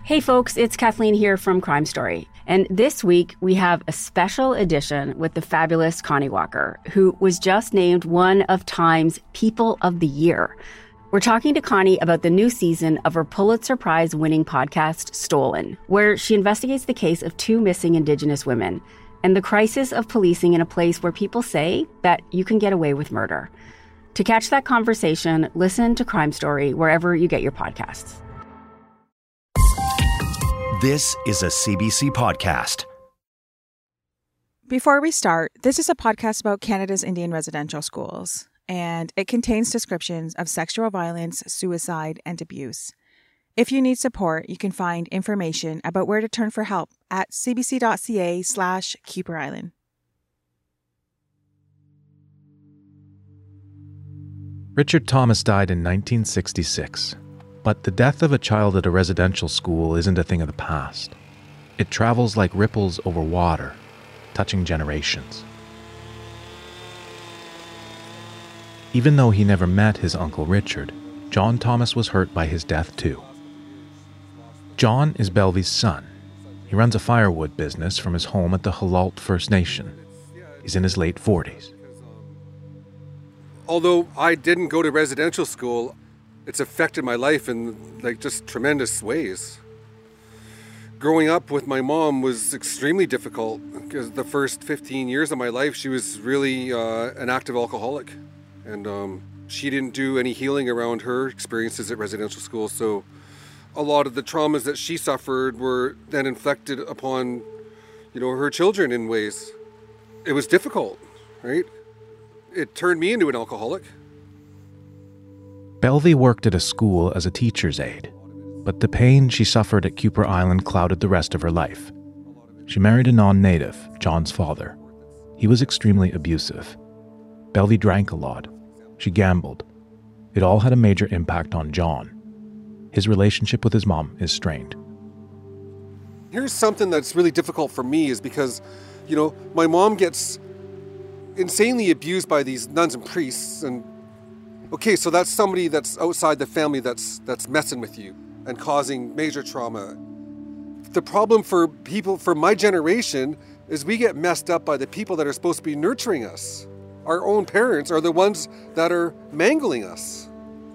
Hey folks, it's Kathleen here from Crime Story. And this week we have a special edition with the fabulous Connie Walker, who was just named one of Time's People of the Year. We're talking to Connie about the new season of her Pulitzer Prize-winning podcast, Stolen, where she investigates the case of two missing Indigenous women and the crisis of policing in a place where people say that you can get away with murder. To catch that conversation, listen to Crime Story wherever you get your podcasts. This is a CBC podcast. Before we start, this is a podcast about Canada's Indian residential schools, and it contains descriptions of sexual violence, suicide, and abuse. If you need support, you can find information about where to turn for help at cbc.ca/Kuper Island. Richard Thomas died in 1966. But the death of a child at a residential school isn't a thing of the past. It travels like ripples over water, touching generations. Even though he never met his Uncle Richard, John Thomas was hurt by his death too. John is Belvey's son. He runs a firewood business from his home at the Halalt First Nation. He's in his late 40s. Although I didn't go to residential school, it's affected my life in just tremendous ways. Growing up with my mom was extremely difficult because the first 15 years of my life, she was really an active alcoholic. And she didn't do any healing around her experiences at residential school. So a lot of the traumas that she suffered were then inflicted upon, her children in ways. It was difficult, right? It turned me into an alcoholic. Belvey worked at a school as a teacher's aide, but the pain she suffered at Kuper Island clouded the rest of her life. She married a non-native, John's father. He was extremely abusive. Belvey drank a lot. She gambled. It all had a major impact on John. His relationship with his mom is strained. Here's something that's really difficult for me is because, my mom gets insanely abused by these nuns and priests, and okay, so that's somebody that's outside the family that's messing with you and causing major trauma. The problem for people, for my generation, is we get messed up by the people that are supposed to be nurturing us. Our own parents are the ones that are mangling us.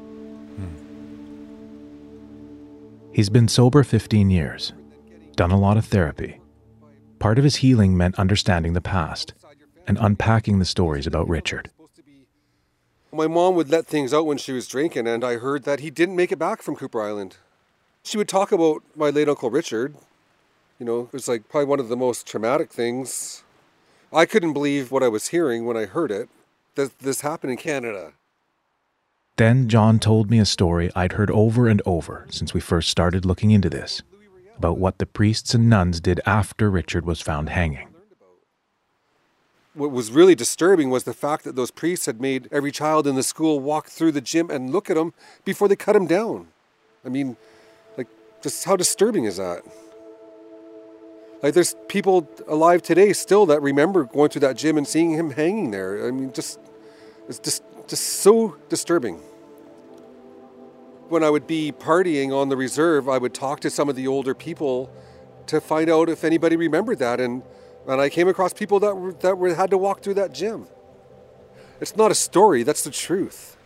He's been sober 15 years, done a lot of therapy. Part of his healing meant understanding the past and unpacking the stories about Richard. My mom would let things out when she was drinking, and I heard that he didn't make it back from Kuper Island. She would talk about my late Uncle Richard. It was probably one of the most traumatic things. I couldn't believe what I was hearing when I heard it, that this happened in Canada. Then John told me a story I'd heard over and over since we first started looking into this, about what the priests and nuns did after Richard was found hanging. What was really disturbing was the fact that those priests had made every child in the school walk through the gym and look at him before they cut him down. I mean, just how disturbing is that? There's people alive today still that remember going through that gym and seeing him hanging there. I mean, it's just so disturbing. When I would be partying on the reserve, I would talk to some of the older people to find out if anybody remembered that, and I came across people that had to walk through that gym. It's not a story, that's the truth.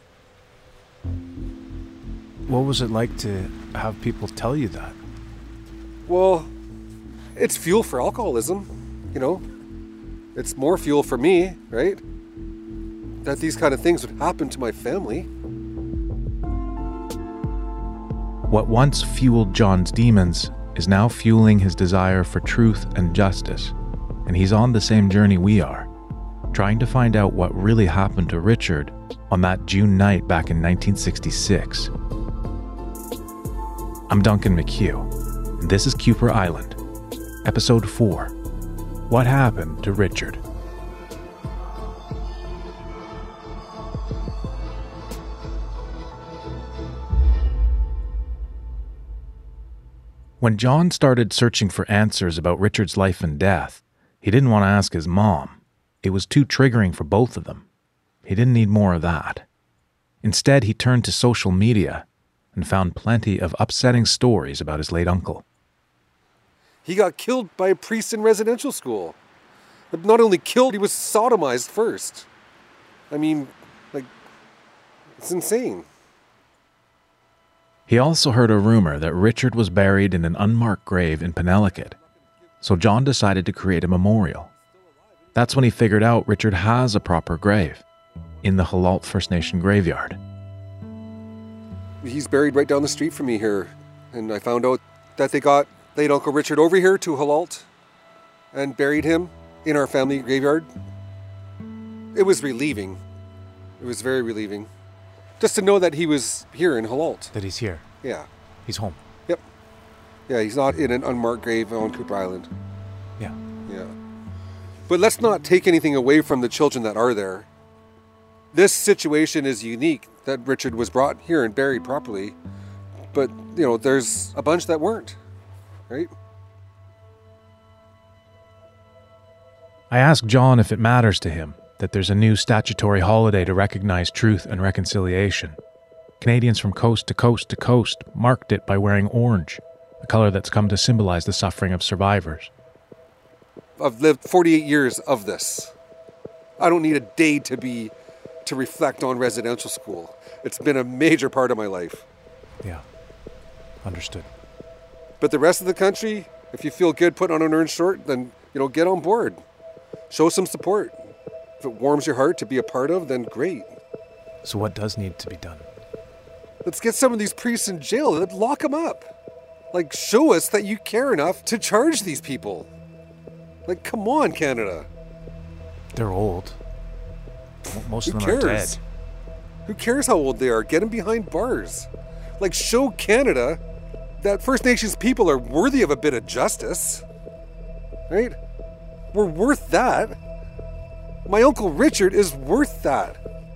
What was it like to have people tell you that? Well, it's fuel for alcoholism, It's more fuel for me, right? That these kind of things would happen to my family. What once fueled John's demons is now fueling his desire for truth and justice, and he's on the same journey we are, trying to find out what really happened to Richard on that June night back in 1966. I'm Duncan McHugh, and this is Kuper Island, Episode 4, What Happened to Richard? When John started searching for answers about Richard's life and death, he didn't want to ask his mom. It was too triggering for both of them. He didn't need more of that. Instead, he turned to social media and found plenty of upsetting stories about his late uncle. He got killed by a priest in residential school. But not only killed, he was sodomized first. I mean, like, it's insane. He also heard a rumor that Richard was buried in an unmarked grave in Penelakut, so John decided to create a memorial. That's when he figured out Richard has a proper grave, in the Halalt First Nation graveyard. He's buried right down the street from me here, and I found out that they got late Uncle Richard over here to Halalt and buried him in our family graveyard. It was relieving. It was very relieving. Just to know that he was here in Halalt. That he's here. Yeah. He's home. Yep. Yeah, he's not in an unmarked grave on Cooper Island. Yeah. Yeah. But let's not take anything away from the children that are there. This situation is unique that Richard was brought here and buried properly. But, you know, there's a bunch that weren't, right? I asked John if it matters to him that there's a new statutory holiday to recognize truth and reconciliation. Canadians from coast to coast to coast marked it by wearing orange, a color that's come to symbolize the suffering of survivors. I've lived 48 years of this. I don't need a day to reflect on residential school. It's been a major part of my life. Yeah. Understood. But the rest of the country, if you feel good putting on an orange short, then, you know, get on board. Show some support. If it warms your heart to be a part of, then great. So what does need to be done? Let's get some of these priests in jail. Let's lock them up. Like, show us that you care enough to charge these people. Like, come on, Canada. They're old. Most of Who them are dead. cares? Who cares how old they are? Get them behind bars. Like, show Canada that First Nations people are worthy of a bit of justice. Right? We're worth that. My Uncle Richard is worth that.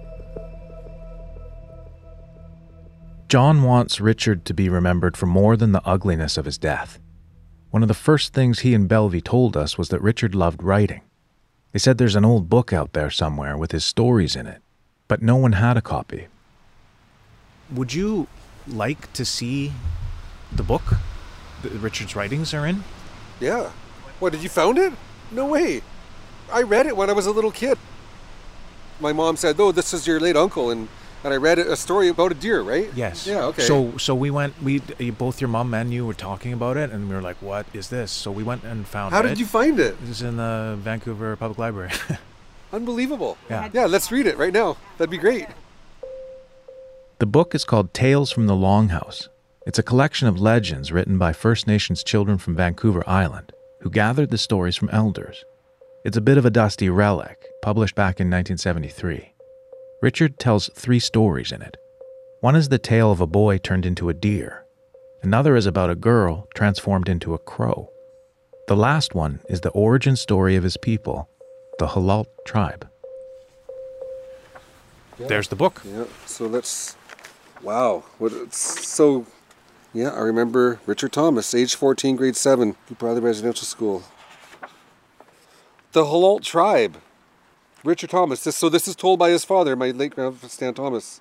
John wants Richard to be remembered for more than the ugliness of his death. One of the first things he and Belvy told us was that Richard loved writing. They said there's an old book out there somewhere with his stories in it, but no one had a copy. Would you like to see the book that Richard's writings are in? Yeah. What, did you found it? No way. I read it when I was a little kid. My mom said, "Oh, this is your late uncle," and I read a story about a deer, right? Yes. Yeah, okay. So we went, both your mom and you were talking about it, and we were like, what is this? So we went and found it. How did you find it? It was in the Vancouver Public Library. Unbelievable. Yeah. Yeah, let's read it right now. That'd be great. The book is called Tales from the Longhouse. It's a collection of legends written by First Nations children from Vancouver Island who gathered the stories from elders. It's a bit of a dusty relic, published back in 1973. Richard tells 3 stories in it. One is the tale of a boy turned into a deer. Another is about a girl transformed into a crow. The last one is the origin story of his people, the Halalt tribe. Yeah. There's the book. Yeah, so let's... Wow. Yeah, I remember Richard Thomas, age 14, grade 7, Cooper Island Residential School. The Halalt tribe. Richard Thomas. This is told by his father, my late grandfather, Stan Thomas.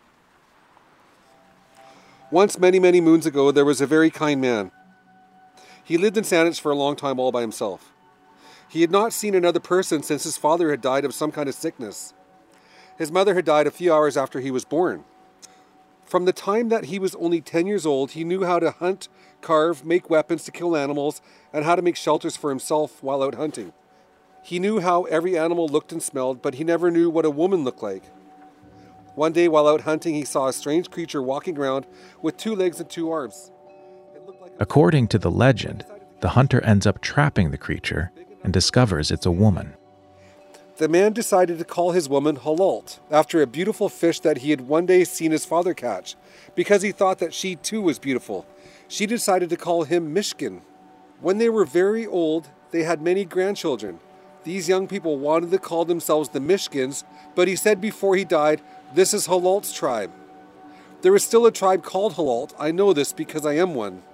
Once, many, many moons ago, there was a very kind man. He lived in Saanich for a long time all by himself. He had not seen another person since his father had died of some kind of sickness. His mother had died a few hours after he was born. From the time that he was only 10 years old, he knew how to hunt, carve, make weapons to kill animals, and how to make shelters for himself while out hunting. He knew how every animal looked and smelled, but he never knew what a woman looked like. One day while out hunting, he saw a strange creature walking around with 2 legs and 2 arms. According to the legend, the hunter ends up trapping the creature and discovers it's a woman. The man decided to call his woman Halalt, after a beautiful fish that he had one day seen his father catch, because he thought that she too was beautiful. She decided to call him Mishkin. When they were very old, they had many grandchildren. These young people wanted to call themselves the Mishkins, but he said before he died, "This is Halalt's tribe." There is still a tribe called Halalt. I know this because I am one.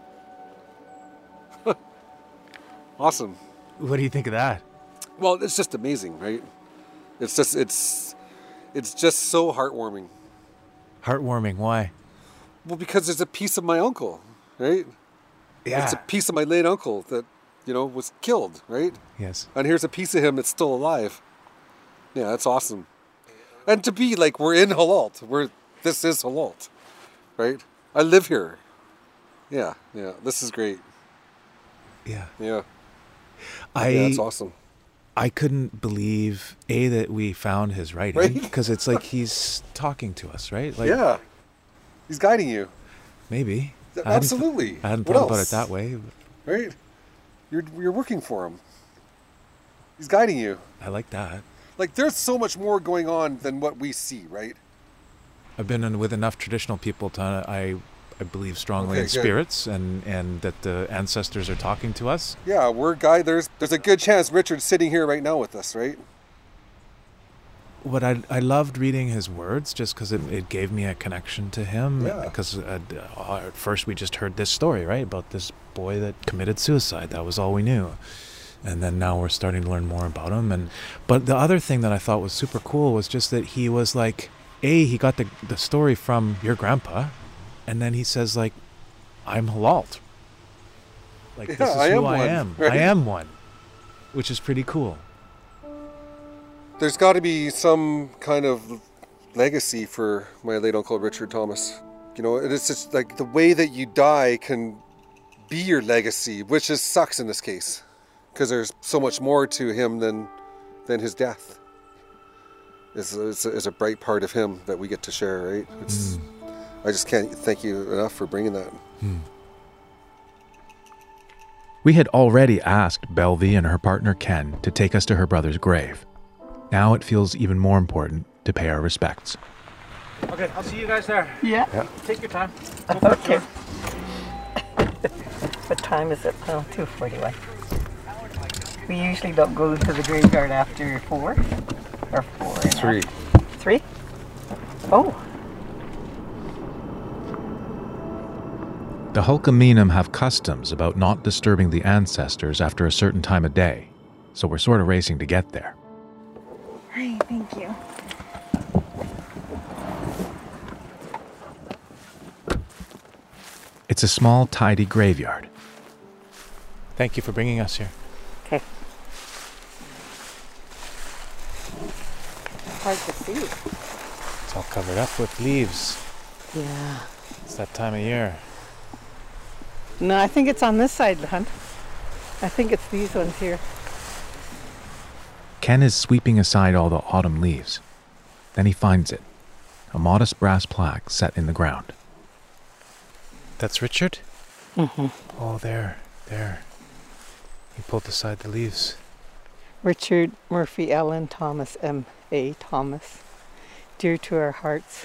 Awesome. What do you think of that? Well, it's just amazing, right? It's just so heartwarming. Heartwarming. Why? Well, because there's a piece of my uncle, right? Yeah. It's a piece of my late uncle that, was killed, right? Yes. And here's a piece of him that's still alive. Yeah, that's awesome. And to be like, we're in Halalt. This is Halalt, right? I live here. Yeah, this is great. Yeah. Yeah. It's awesome. I couldn't believe, that we found his writing. Because it's like he's talking to us, right? Like, yeah. He's guiding you. Maybe. Absolutely. I hadn't thought about it that way. Right? You're working for him. He's guiding you. I like that. Like, there's so much more going on than what we see, right? I've been with enough traditional people to I believe strongly in spirits and that the ancestors are talking to us. Yeah, there's a good chance Richard's sitting here right now with us, right? What I loved reading his words just because it gave me a connection to him. Yeah. Because at first we just heard this story, right, about this boy that committed suicide. That was all we knew. And then now we're starting to learn more about him. But the other thing that I thought was super cool was just that he was like, he got the story from your grandpa, and then he says, like, I'm Halalt. Like, this is who I am. Right? I am one, which is pretty cool. There's got to be some kind of legacy for my late uncle Richard Thomas. It's just like the way that you die can be your legacy, which just sucks in this case, because there's so much more to him than his death. It's a bright part of him that we get to share, right? I just can't thank you enough for bringing that. We had already asked Belvie and her partner Ken to take us to her brother's grave. Now it feels even more important to pay our respects. Okay, I'll see you guys there. Yeah. Take your time. Okay. What time is it? Oh, 2:41. We usually don't go to the graveyard after 4 or 4. 3. 3? Oh. The Hulkaminum have customs about not disturbing the ancestors after a certain time of day, so we're sort of racing to get there. Hi, thank you. It's a small, tidy graveyard. Thank you for bringing us here. Okay. Hard to see. It's all covered up with leaves. Yeah. It's that time of year. No, I think it's on this side, Hunt. I think it's these ones here. Ken is sweeping aside all the autumn leaves. Then he finds it, a modest brass plaque set in the ground. That's Richard? Mm-hmm. Oh, there. He pulled aside the leaves. Richard Murphy Allen Thomas, M.A. Thomas. Dear to our hearts.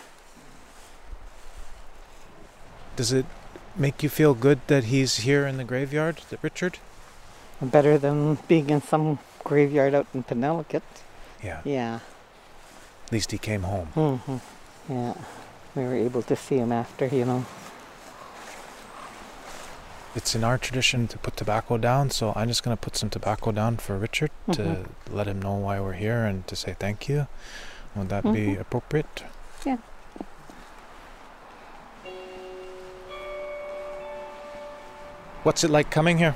Does it make you feel good that he's here in the graveyard, that Richard? Better than being in some graveyard out in Penelakut. Yeah. Yeah. At least he came home. Mm-hmm. Yeah. We were able to see him after, It's in our tradition to put tobacco down, so I'm just going to put some tobacco down for Richard to let him know why we're here and to say thank you. Would that be appropriate? Yeah. What's it like coming here?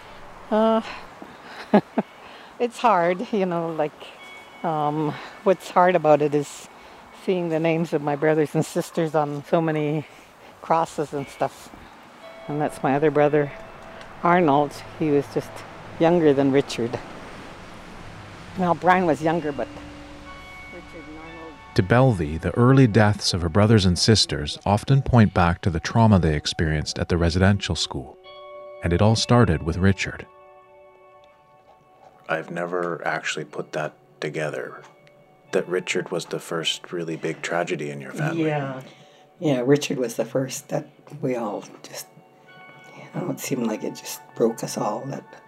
It's hard, what's hard about it is seeing the names of my brothers and sisters on so many crosses and stuff. And that's my other brother, Arnold. He was just younger than Richard. Well, Brian was younger, but Richard and Arnold... To Belvie, the early deaths of her brothers and sisters often point back to the trauma they experienced at the residential school. And it all started with Richard. I've never actually put that together, that Richard was the first really big tragedy in your family. Yeah, Richard was the first that we all just, it seemed like it just broke us all.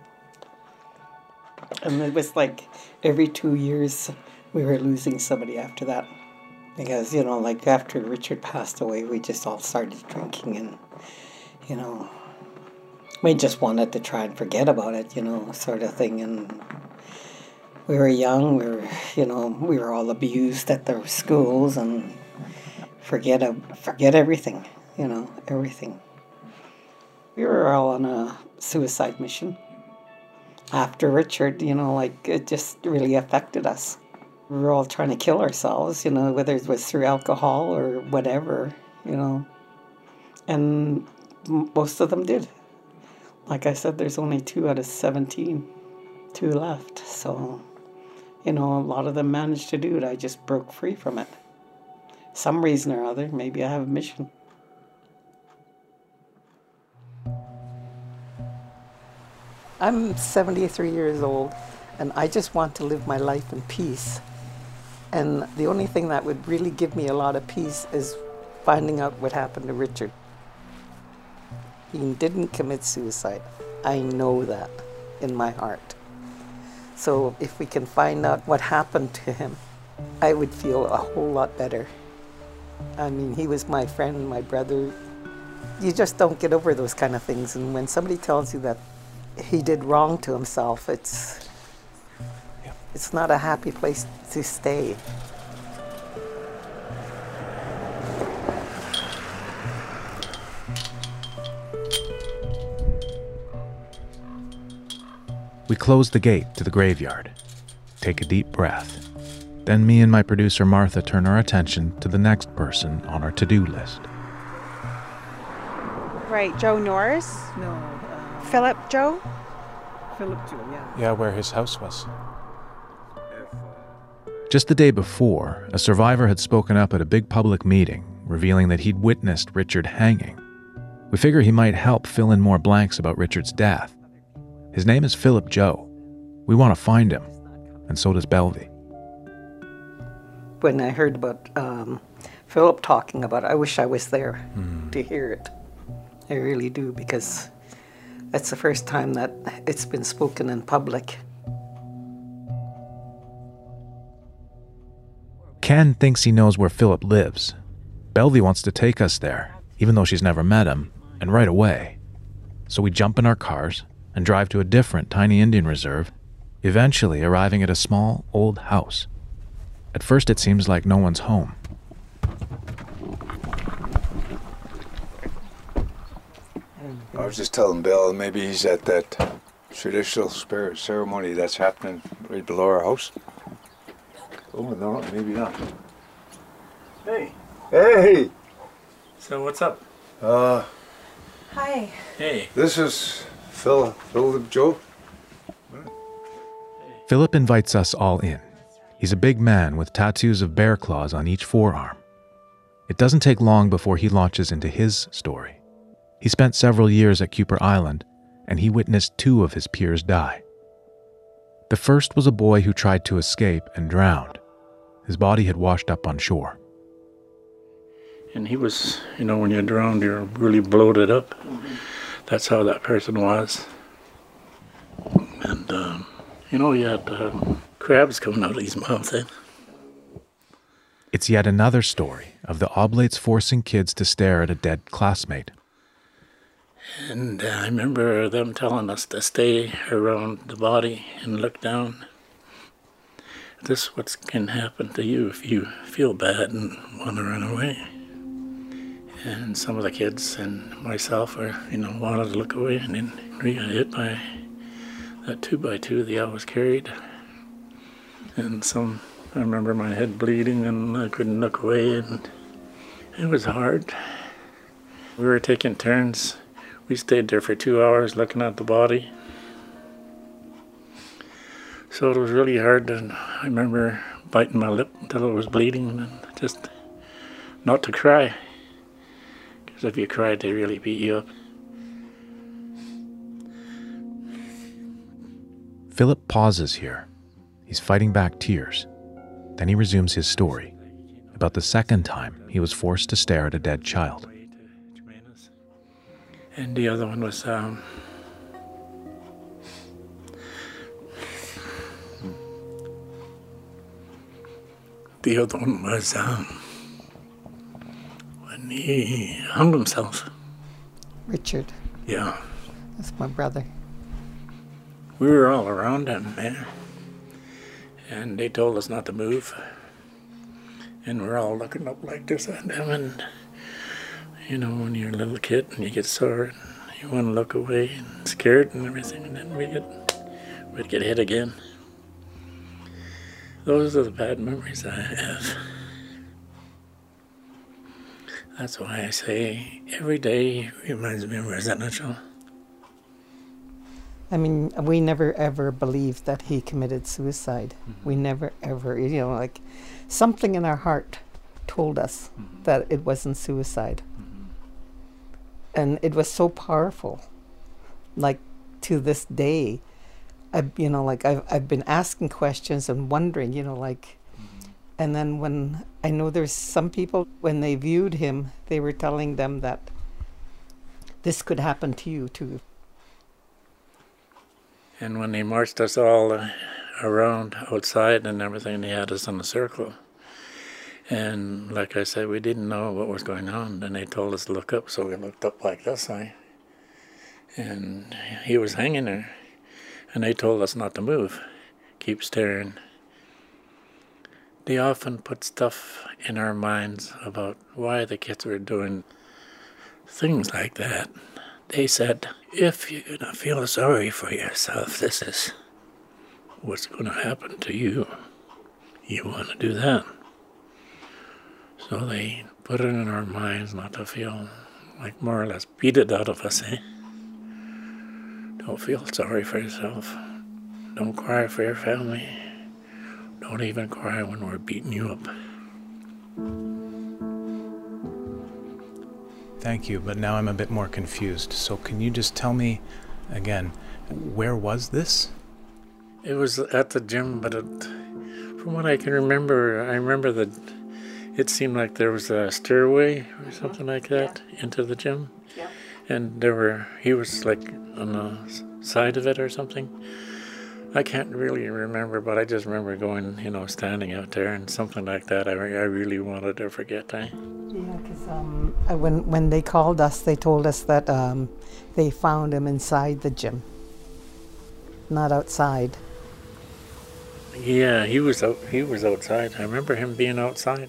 And it was like every 2 years we were losing somebody after that. Because, after Richard passed away, we just all started drinking and, we just wanted to try and forget about it, sort of thing. And we were young, we were all abused at the schools and forget everything. everything. We were all on a suicide mission. After Richard, it just really affected us. We were all trying to kill ourselves, whether it was through alcohol or whatever, And most of them did. Like I said, there's only 2 out of 17, 2 left. So, a lot of them managed to do it. I just broke free from it. Some reason or other, maybe I have a mission. I'm 73 years old, and I just want to live my life in peace. And the only thing that would really give me a lot of peace is finding out what happened to Richard. He didn't commit suicide. I know that in my heart. So if we can find out what happened to him, I would feel a whole lot better. I mean, he was my friend, my brother. You just don't get over those kind of things. And when somebody tells you that he did wrong to himself, it's not a happy place to stay. We close the gate to the graveyard, take a deep breath. Then me and my producer Martha turn our attention to the next person on our to-do list. Right, Joe Norris? No. Philip Joe? Philip Joe, yeah. Yeah, where his house was. Just the day before, a survivor had spoken up at a big public meeting, revealing that he'd witnessed Richard hanging. We figure he might help fill in more blanks about Richard's death. His name is Philip Joe. We want to find him, and so does Belvy. When I heard about Philip talking about it, I wish I was there to hear it. I really do, because that's the first time that it's been spoken in public. Ken thinks he knows where Philip lives. Belvy wants to take us there, even though she's never met him, and right away. So we jump in our cars and drive to a different tiny Indian reserve, eventually arriving at a small, old house. At first it seems like no one's home. I was just telling Bill maybe he's at that traditional spirit ceremony that's happening right below our house. Oh, no, maybe not. Hey. Hey! So what's up? Hi. Hey. This is Philip Joe. Philip invites us all in. He's a big man with tattoos of bear claws on each forearm. It doesn't take long before he launches into his story. He spent several years at Kuper Island, and he witnessed 2 of his peers die. The first was a boy who tried to escape and drowned. His body had washed up on shore. And he was, when you're drowned, you're really bloated up. That's how that person was. And, he had crabs coming out of his mouth. It's yet another story of the Oblates forcing kids to stare at a dead classmate. And I remember them telling us to stay around the body and look down. This is what can happen to you if you feel bad and want to run away. And some of the kids and myself wanted to look away, and then we got hit by that 2x2 they always carried. And I remember my head bleeding and I couldn't look away, and it was hard. We were taking turns. We stayed there for 2 hours looking at the body. So it was really hard, and I remember biting my lip until it was bleeding, and just not to cry. Because if you cried, they really beat you up. Philip pauses here. He's fighting back tears. Then he resumes his story about the second time he was forced to stare at a dead child. And the other one was when he hung himself. Richard. Yeah. That's my brother. We were all around him, man. And they told us not to move. And we're all looking up like this at him, and You know, when you're a little kid and you get sore, and you want to look away and scared and everything, and then we'd get hit again. Those are the bad memories I have. That's why I say every day reminds me of residential. I mean, we never ever believed that he committed suicide. Mm-hmm. We never ever, you know, like something in our heart told us that it wasn't suicide. Mm-hmm. And it was so powerful. Like to this day, I've been asking questions and wondering, you know, like, and then when I know there's some people, when they viewed him, they were telling them that this could happen to you too. And when they marched us all around outside and everything, they had us in a circle. And like I said, we didn't know what was going on. Then they told us to look up, so we looked up like this, and he was hanging there. And they told us not to move, keep staring. They often put stuff in our minds about why the kids were doing things like that. They said, if you're going to feel sorry for yourself, this is what's going to happen to you. You want to do that. So they put it in our minds not to feel, like more or less beat it out of us, Don't feel sorry for yourself. Don't cry for your family. Don't even cry when we're beating you up. Thank you, but now I'm a bit more confused. So can you just tell me again, where was this? It was at the gym, but from what I can remember, I remember that it seemed like there was a stairway or something like that into the gym. Yeah. And he was like on the side of it or something. I can't really remember, but I just remember going, you know, standing out there and something like that. I really wanted to forget that. Yeah, because when they called us, they told us that they found him inside the gym, not outside. Yeah, he was outside. I remember him being outside.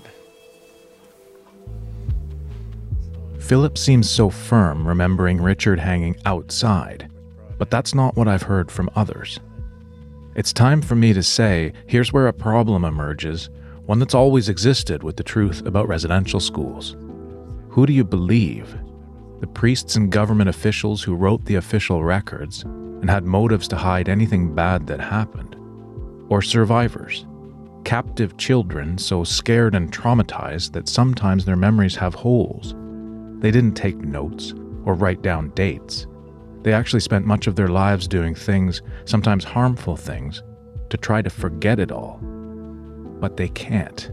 Philip seems so firm remembering Richard hanging outside, but that's not what I've heard from others. It's time for me to say, here's where a problem emerges, one that's always existed with the truth about residential schools. Who do you believe? The priests and government officials who wrote the official records and had motives to hide anything bad that happened? Or survivors? Captive children so scared and traumatized that sometimes their memories have holes. They didn't take notes or write down dates. They actually spent much of their lives doing things, sometimes harmful things, to try to forget it all. But they can't.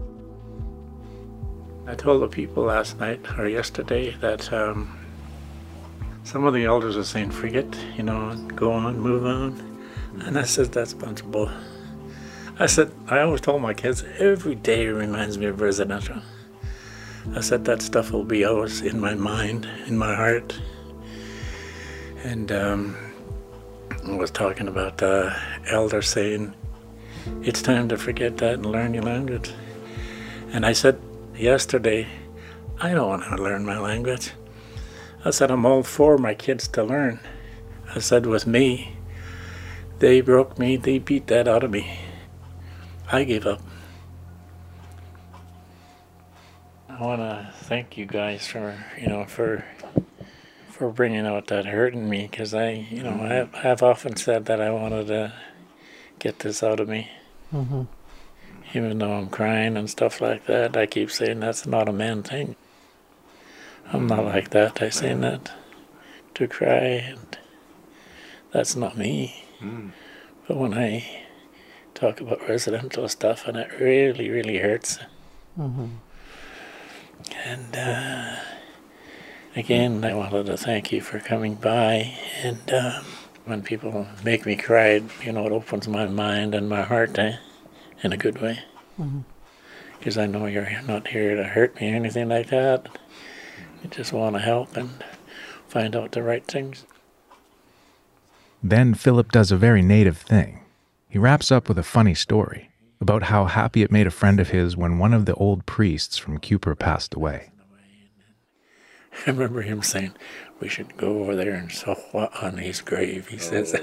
I told the people last night or yesterday that some of the elders were saying, forget, you know, go on, move on. And I said, that's a bunch of bull. I said, I always told my kids, every day reminds me of residential. I said, that stuff will be always in my mind, in my heart. And I was talking about the elder saying, it's time to forget that and learn your language. And I said yesterday, I don't want to learn my language. I said, I'm all for my kids to learn. I said, with me, they broke me, they beat that out of me. I gave up. I want to thank you guys for bringing out that hurt in me, because I have often said that I wanted to get this out of me. Mm-hmm. Even though I'm crying and stuff like that, I keep saying that's not a man thing. I'm not like that. I say that to cry, and that's not me. But when I talk about residential stuff, and it really, really hurts. Mm-hmm. And again, I wanted to thank you for coming by. And when people make me cry, it opens my mind and my heart in a good way. Because I know you're not here to hurt me or anything like that. You just want to help and find out the right things. Then Philip does a very native thing. He wraps up with a funny story about how happy it made a friend of his when one of the old priests from Cupar passed away. I remember him saying, we should go over there and sew on his grave, he says.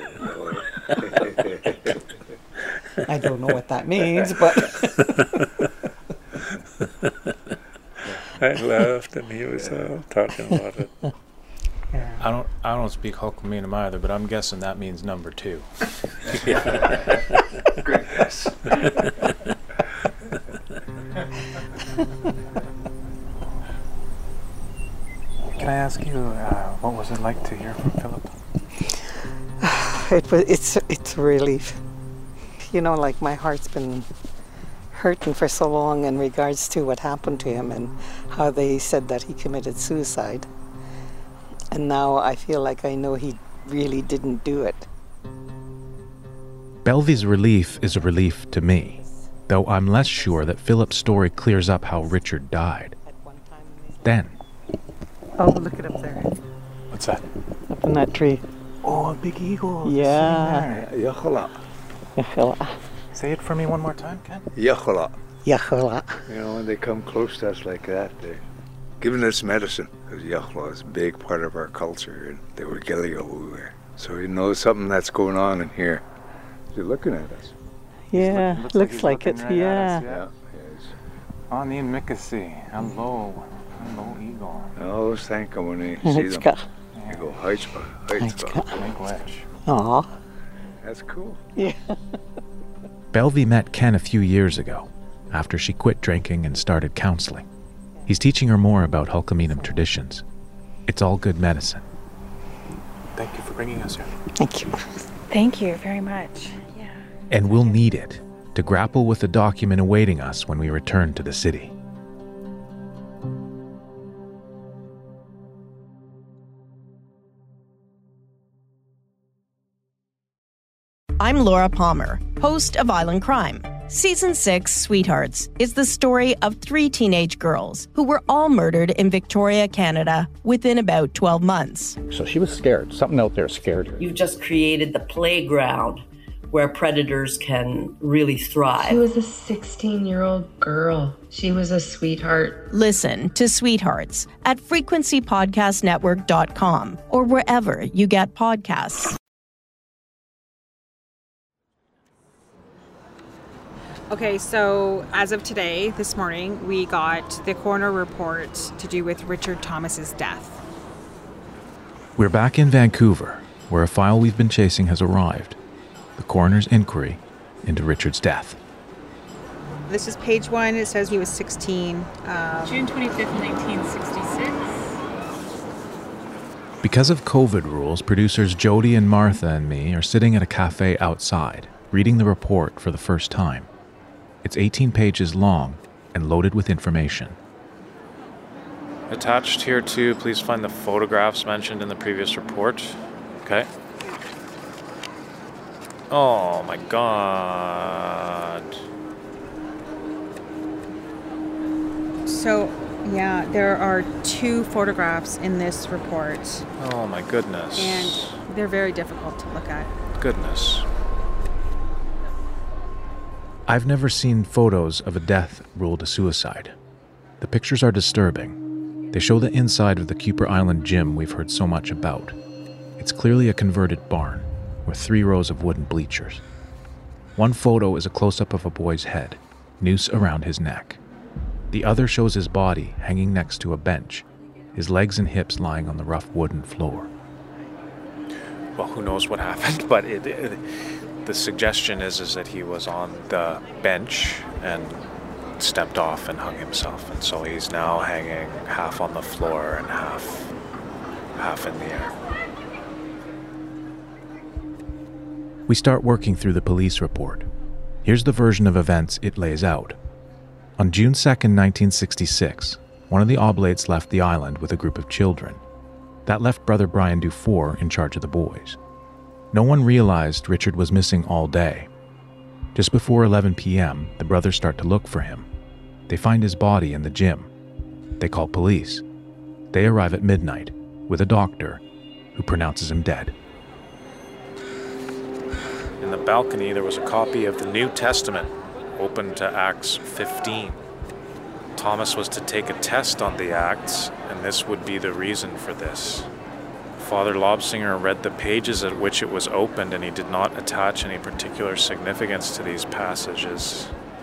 I don't know what that means, but... I laughed and he was talking about it. I don't speak Hulkaminum either, but I'm guessing that means number 2. Great guess. Can I ask you, what was it like to hear from Philip? It's a relief. You know, like my heart's been hurting for so long in regards to what happened to him and how they said that he committed suicide. And now I feel like I know he really didn't do it. Belvy's relief is a relief to me, though I'm less sure that Philip's story clears up how Richard died. Then. Oh, look it up there. What's that? Up in that tree. Oh, a big eagle. Yeah. Yachola. Yachola. Say it for me one more time, Ken. Yachola. Yachola. You know, when they come close to us like that, they're giving us medicine. Because Yachola is a big part of our culture, and they were Gilligo. So you know something that's going on in here. They're looking at us. Yeah, looks like it. Right yeah. Yeah. On the Mickasi. Hello. Hello, eagle. I always thank them when they see them. You go, Heitzka. Make wedge. Aw. That's cool. Yeah. Belvy met Ken a few years ago, after she quit drinking and started counseling. He's teaching her more about Hulkaminum traditions. It's all good medicine. Thank you for bringing us here. Thank you. Thank you very much. Yeah. And we'll need it to grapple with the document awaiting us when we return to the city. I'm Laura Palmer, host of Island Crime. Season 6, Sweethearts, is the story of 3 teenage girls who were all murdered in Victoria, Canada, within about 12 months. So she was scared. Something out there scared her. You've just created the playground where predators can really thrive. She was a 16-year-old girl. She was a sweetheart. Listen to Sweethearts at frequencypodcastnetwork.com or wherever you get podcasts. Okay, so as of today, this morning, we got the coroner report to do with Richard Thomas's death. We're back in Vancouver, where a file we've been chasing has arrived. The coroner's inquiry into Richard's death. This is page 1. It says he was 16. June 25th, 1966. Because of COVID rules, producers Jody and Martha and me are sitting at a cafe outside, reading the report for the first time. It's 18 pages long and loaded with information. Attached here too, please find the photographs mentioned in the previous report. Okay. Oh my God. So, yeah, there are 2 photographs in this report. Oh my goodness. And they're very difficult to look at. Goodness. I've never seen photos of a death ruled a suicide. The pictures are disturbing. They show the inside of the Kuper Island gym we've heard so much about. It's clearly a converted barn, with 3 rows of wooden bleachers. One photo is a close-up of a boy's head, noose around his neck. The other shows his body hanging next to a bench, his legs and hips lying on the rough wooden floor. Well, who knows what happened, but the suggestion is that he was on the bench and stepped off and hung himself. And so he's now hanging half on the floor and half in the air. We start working through the police report. Here's the version of events it lays out. On June 2nd, 1966, one of the Oblates left the island with a group of children. That left Brother Brian Dufour in charge of the boys. No one realized Richard was missing all day. Just before 11 p.m., the brothers start to look for him. They find his body in the gym. They call police. They arrive at midnight with a doctor who pronounces him dead. In the balcony, there was a copy of the New Testament, open to Acts 15. Thomas was to take a test on the acts, and this would be the reason for this. Father Lobsinger read the pages at which it was opened, and he did not attach any particular significance to these passages.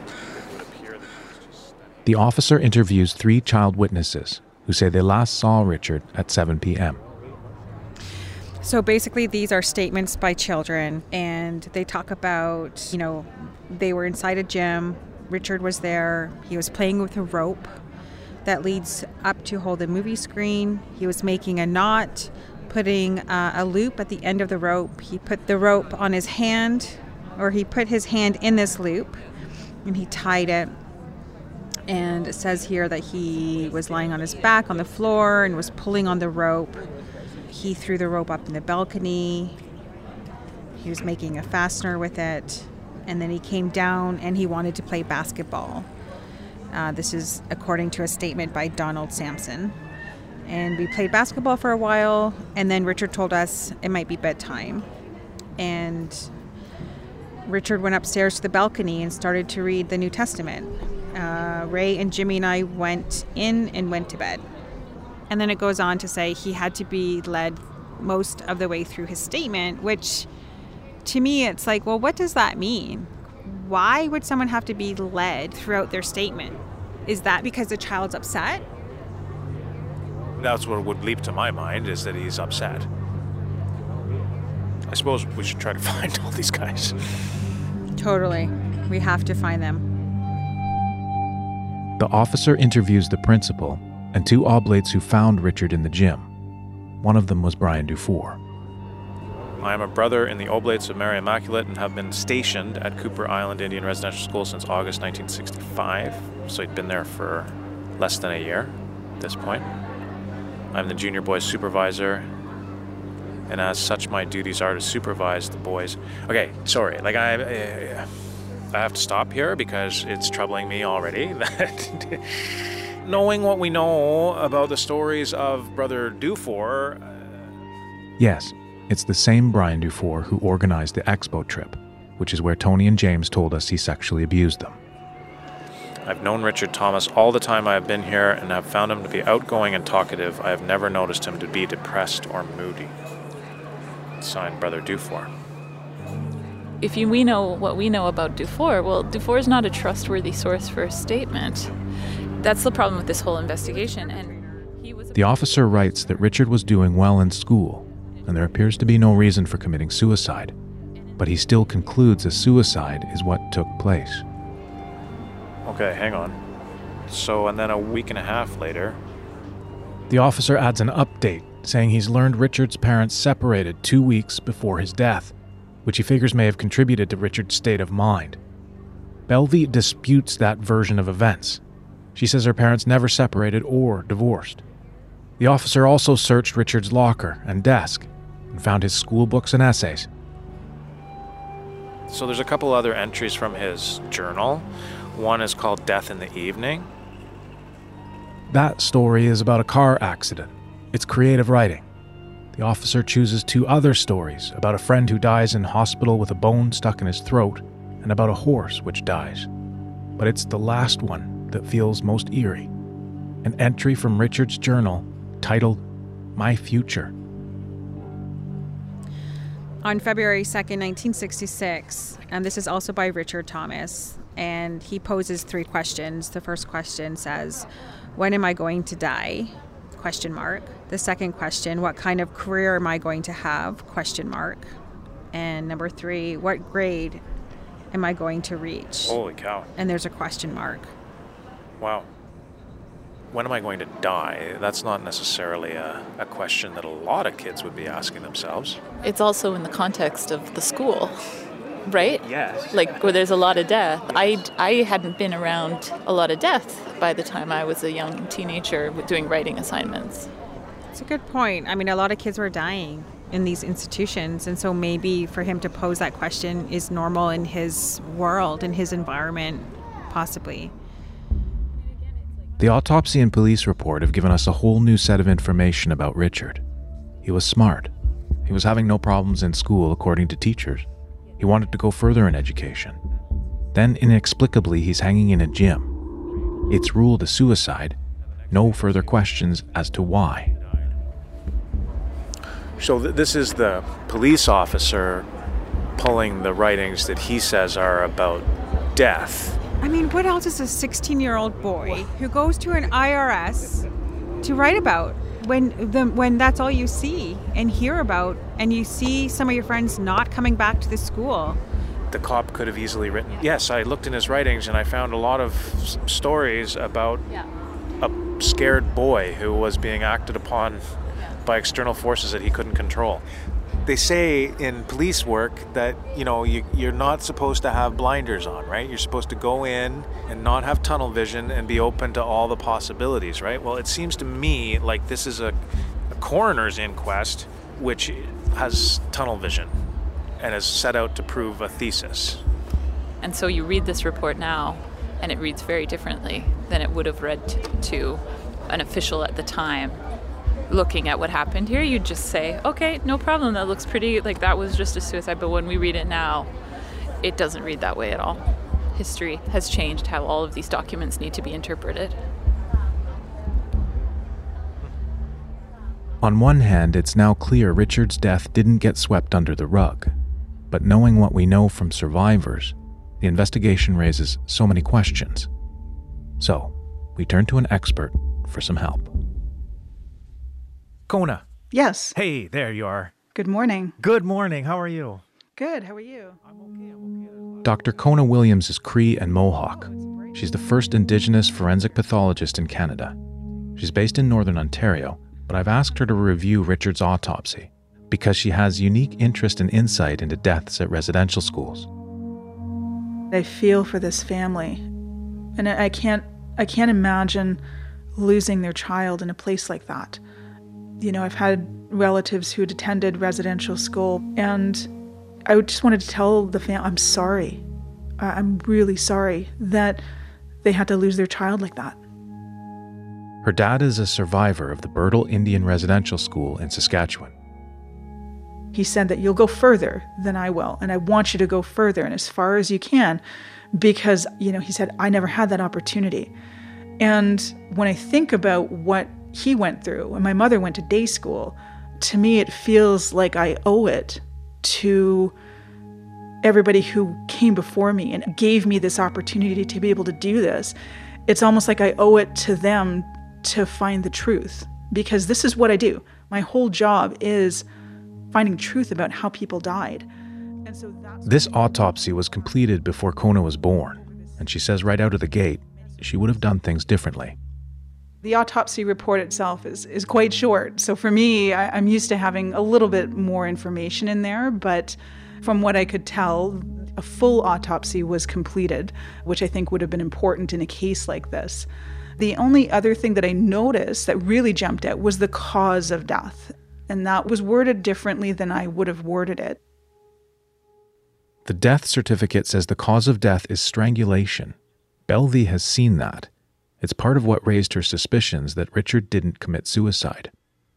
The officer interviews 3 child witnesses who say they last saw Richard at 7 p.m. So basically, these are statements by children, and they talk about, they were inside a gym. Richard was there. He was playing with a rope that leads up to hold a movie screen. He was making a knot, putting a loop at the end of the rope. He put the rope on his hand, or he put his hand in this loop, and he tied it. And it says here that he was lying on his back on the floor and was pulling on the rope. He threw the rope up in the balcony. He was making a fastener with it. And then he came down and he wanted to play basketball. This is according to a statement by Donald Sampson. And we played basketball for a while, and then Richard told us it might be bedtime. And Richard went upstairs to the balcony and started to read the New Testament. Ray and Jimmy and I went in and went to bed. And then it goes on to say he had to be led most of the way through his statement, which to me it's like, well, what does that mean? Why would someone have to be led throughout their statement? Is that because the child's upset? That's what would leap to my mind, is that he's upset. I suppose we should try to find all these guys. Totally. We have to find them. The officer interviews the principal and 2 oblates who found Richard in the gym. One of them was Brian Dufour. I am a brother in the Oblates of Mary Immaculate and have been stationed at Cooper Island Indian Residential School since August 1965, so he'd been there for less than a year at this point. I'm the junior boys supervisor, and as such my duties are to supervise the boys. Okay, sorry, I have to stop here because it's troubling me already that knowing what we know about the stories of Brother Dufour... Yes, it's the same Brian Dufour who organized the Expo trip, which is where Tony and James told us he sexually abused them. I've known Richard Thomas all the time I have been here and have found him to be outgoing and talkative. I have never noticed him to be depressed or moody. Signed, Brother Dufour. If we know what we know about Dufour, well, Dufour is not a trustworthy source for a statement. That's the problem with this whole investigation. And the officer writes that Richard was doing well in school, and there appears to be no reason for committing suicide, but he still concludes a suicide is what took place. Okay, hang on. So, and then a week and a half later... The officer adds an update, saying he's learned Richard's parents separated 2 weeks before his death, which he figures may have contributed to Richard's state of mind. Belvey disputes that version of events. She says her parents never separated or divorced. The officer also searched Richard's locker and desk and found his school books and essays. So there's a couple other entries from his journal. One is called Death in the Evening. That story is about a car accident. It's creative writing. The officer chooses 2 other stories about a friend who dies in hospital with a bone stuck in his throat and about a horse which dies. But it's the last one that feels most eerie. An entry from Richard's journal titled, My Future. On February 2nd, 1966, and this is also by Richard Thomas, and he poses 3 questions. The first question says, when am I going to die? ? The second question, what kind of career am I going to have? ? And number 3, what grade am I going to reach? Holy cow. And there's a question mark. Wow. When am I going to die? That's not necessarily a question that a lot of kids would be asking themselves. it's also in the context of the school, right? Yes. Like where there's a lot of death. I hadn't been around a lot of death by the time I was a young teenager doing writing assignments. It's a good point. I mean, a lot of kids were dying in these institutions, and so maybe for him to pose that question is normal in his world, in his environment, possibly. The autopsy and police report have given us a whole new set of information about Richard. He was smart. He was having no problems in school, according to teachers. He wanted to go further in education. Then, inexplicably, he's hanging in a gym. It's ruled a suicide. No further questions as to why. So this is the police officer pulling the writings that he says are about death. I mean, what else is a 16-year-old boy who goes to an IRS to write about when that's all you see and hear about, and you see some of your friends not coming back to the school? The cop could have easily written, yes, I looked in his writings and I found a lot of stories about a scared boy who was being acted upon by external forces that he couldn't control. They say in police work that, you're not supposed to have blinders on, right? You're supposed to go in and not have tunnel vision and be open to all the possibilities, right? Well, it seems to me like this is a coroner's inquest which has tunnel vision and is set out to prove a thesis. And so you read this report now, and it reads very differently than it would have read to an official at the time. Looking at what happened here, you'd just say, okay, no problem, that looks pretty, like that was just a suicide. But when we read it now, it doesn't read that way at all. History has changed how all of these documents need to be interpreted. On one hand, it's now clear Richard's death didn't get swept under the rug. But knowing what we know from survivors, the investigation raises so many questions. So, we turn to an expert for some help. Kona. Yes. Hey, there you are. Good morning. Good morning. How are you? Good. How are you? Dr. Kona Williams is Cree and Mohawk. She's the first Indigenous forensic pathologist in Canada. She's based in Northern Ontario, but I've asked her to review Richard's autopsy because she has unique interest and insight into deaths at residential schools. I feel for this family, and I can't imagine losing their child in a place like that. I've had relatives who had attended residential school, and I just wanted to tell the family, I'm sorry. I'm really sorry that they had to lose their child like that. Her dad is a survivor of the Birtle Indian Residential School in Saskatchewan. He said that you'll go further than I will, and I want you to go further and as far as you can, because, he said, I never had that opportunity. And when I think about what he went through, and my mother went to day school, to me it feels like I owe it to everybody who came before me and gave me this opportunity to be able to do this. It's almost like I owe it to them to find the truth, because this is what I do. My whole job is finding truth about how people died. And so this autopsy was completed before Kona was born, and she says right out of the gate, she would have done things differently. The autopsy report itself is quite short. So for me, I'm used to having a little bit more information in there, but from what I could tell, a full autopsy was completed, which I think would have been important in a case like this. The only other thing that I noticed that really jumped out was the cause of death, and that was worded differently than I would have worded it. The death certificate says the cause of death is strangulation. Belvie has seen that. It's part of what raised her suspicions that Richard didn't commit suicide.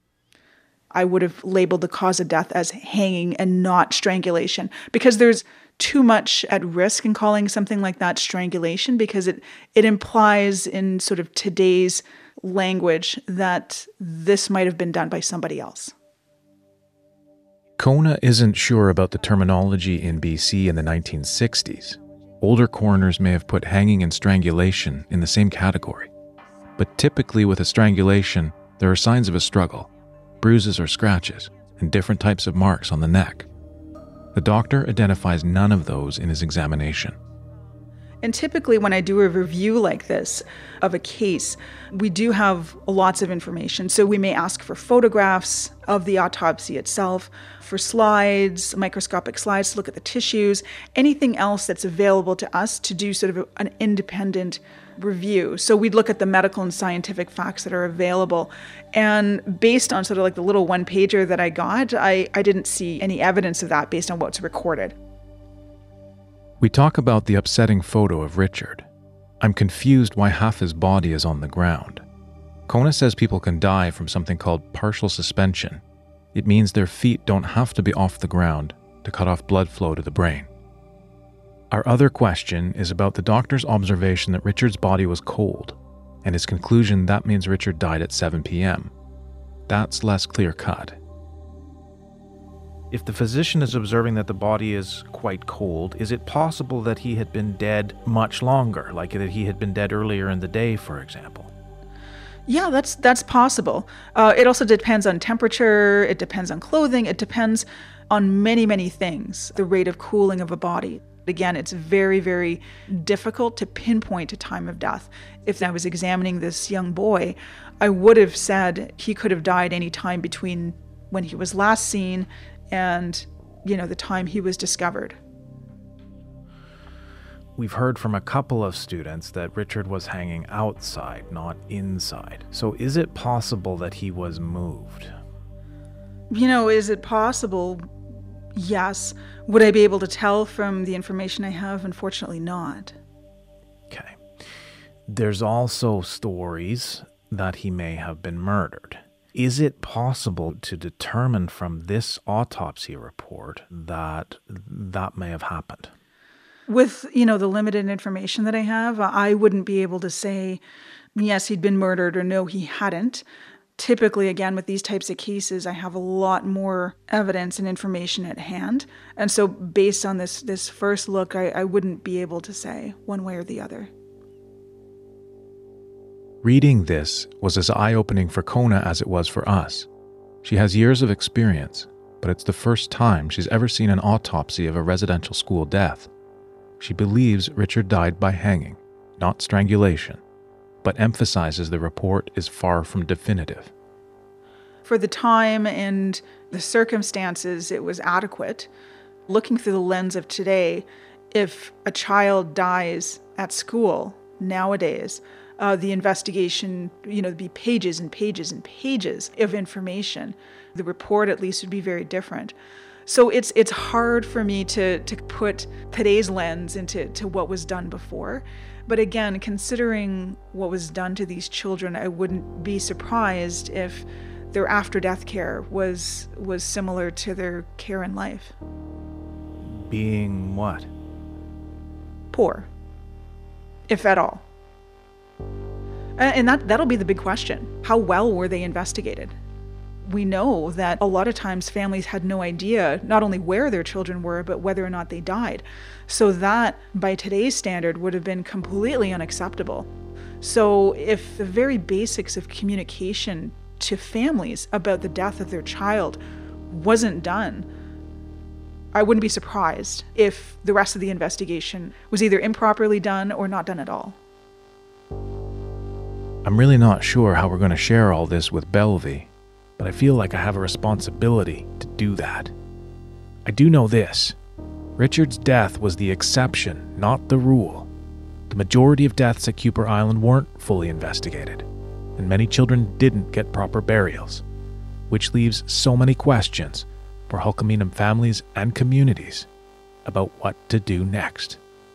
I would have labeled the cause of death as hanging and not strangulation, because there's too much at risk in calling something like that strangulation, because it implies in sort of today's language that this might have been done by somebody else. Kona isn't sure about the terminology in BC in the 1960s. Older coroners may have put hanging and strangulation in the same category. But typically with a strangulation, there are signs of a struggle, bruises or scratches, and different types of marks on the neck. The doctor identifies none of those in his examination. And typically when I do a review like this of a case, we do have lots of information. So we may ask for photographs of the autopsy itself, for slides, microscopic slides to look at the tissues, anything else that's available to us to do sort of an independent review. So we'd look at the medical and scientific facts that are available. And based on sort of like the little one-pager that I got, I didn't see any evidence of that based on what's recorded. We talk about the upsetting photo of Richard. I'm confused why half his body is on the ground. Kona says people can die from something called partial suspension. It means their feet don't have to be off the ground to cut off blood flow to the brain. Our other question is about the doctor's observation that Richard's body was cold, and his conclusion that means Richard died at 7 p.m. That's less clear-cut. If the physician is observing that the body is quite cold, is it possible that he had been dead much longer, like that he had been dead earlier in the day, for example? Yeah, that's possible. It also depends on temperature, it depends on clothing, it depends on many, many things, the rate of cooling of a body. Again, it's very, very difficult to pinpoint a time of death. If I was examining this young boy, I would have said he could have died any time between when he was last seen and, the time he was discovered. We've heard from a couple of students that Richard was hanging outside, not inside. So is it possible that he was moved? Is it possible? Yes. Would I be able to tell from the information I have? Unfortunately not. Okay. There's also stories that he may have been murdered. Is it possible to determine from this autopsy report that may have happened? With, the limited information that I have, I wouldn't be able to say, yes, he'd been murdered, or no, he hadn't. Typically, again, with these types of cases, I have a lot more evidence and information at hand. And so based on this first look, I wouldn't be able to say one way or the other. Reading this was as eye-opening for Kona as it was for us. She has years of experience, but it's the first time she's ever seen an autopsy of a residential school death. She believes Richard died by hanging, not strangulation, but emphasizes the report is far from definitive. For the time and the circumstances, it was adequate. Looking through the lens of today, if a child dies at school nowadays, the investigation, there'd be pages and pages and pages of information. The report at least would be very different. So it's hard for me to put today's lens into what was done before. But again, considering what was done to these children, I wouldn't be surprised if their after-death care was similar to their care in life. Being what? Poor, if at all. And that'll be the big question. How well were they investigated? We know that a lot of times families had no idea not only where their children were, but whether or not they died. So that, by today's standard, would have been completely unacceptable. So if the very basics of communication to families about the death of their child wasn't done, I wouldn't be surprised if the rest of the investigation was either improperly done or not done at all. I'm really not sure how we're going to share all this with Belvie, but I feel like I have a responsibility to do that. I do know this. Richard's death was the exception, not the rule. The majority of deaths at Kuper Island weren't fully investigated, and many children didn't get proper burials, which leaves so many questions for Hulkaminam families and communities about what to do next.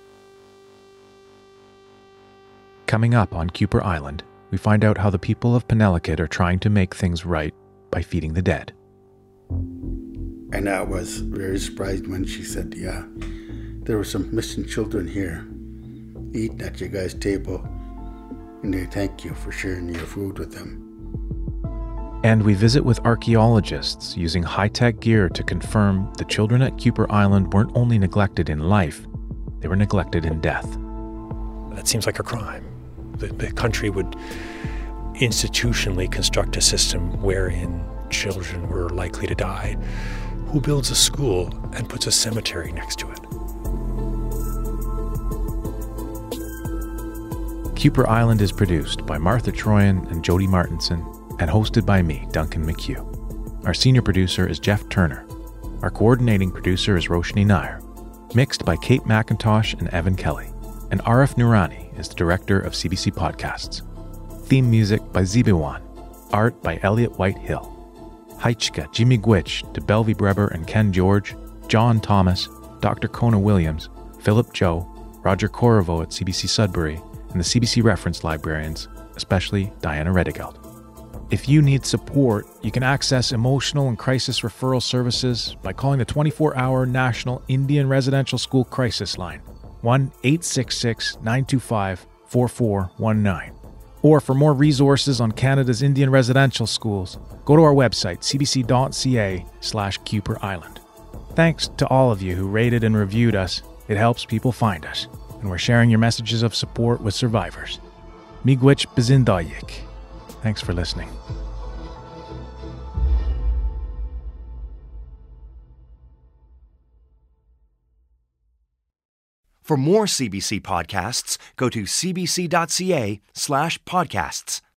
Coming up on Kuper Island, we find out how the people of Penelakut are trying to make things right by feeding the dead. And I was very surprised when she said, yeah, there were some missing children here eating at your guys' table, and they thank you for sharing your food with them. And we visit with archaeologists using high-tech gear to confirm the children at Kuper Island weren't only neglected in life, they were neglected in death. That seems like a crime. The country would institutionally construct a system wherein children were likely to die. Who builds a school and puts a cemetery next to it? Kuper Island is produced by Martha Troyan and Jody Martinson and hosted by me, Duncan McHugh. Our senior producer is Jeff Turner. Our coordinating producer is Roshni Nair. Mixed by Kate McIntosh and Evan Kelly. And Arif Noorani is the director of CBC Podcasts. Theme music by Zibiwan. Art by Elliot Whitehill. Heichka, Jimmy Gwitch, to Belvie Breber and Ken George, John Thomas, Dr. Kona Williams, Philip Joe, Roger Corriveau at CBC Sudbury, and the CBC Reference Librarians, especially Diana Redigeld. If you need support, you can access emotional and crisis referral services by calling the 24-hour National Indian Residential School Crisis Line, 1-866-925-4419. Or for more resources on Canada's Indian residential schools, go to our website, cbc.ca/Kuper Island. Thanks to all of you who rated and reviewed us. It helps people find us, and we're sharing your messages of support with survivors. Miigwech Bazindayik. Thanks for listening. For more CBC podcasts, go to cbc.ca/podcasts.